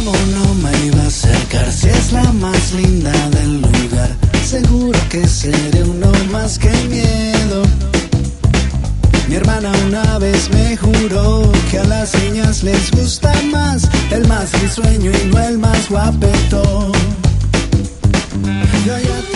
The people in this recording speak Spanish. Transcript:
¿Cómo no me iba a acercar si es la más linda del lugar? Seguro que seré uno más que miedo. Mi hermana una vez me juró que a las niñas les gusta más el más risueño y no el más guapetón. Yo ya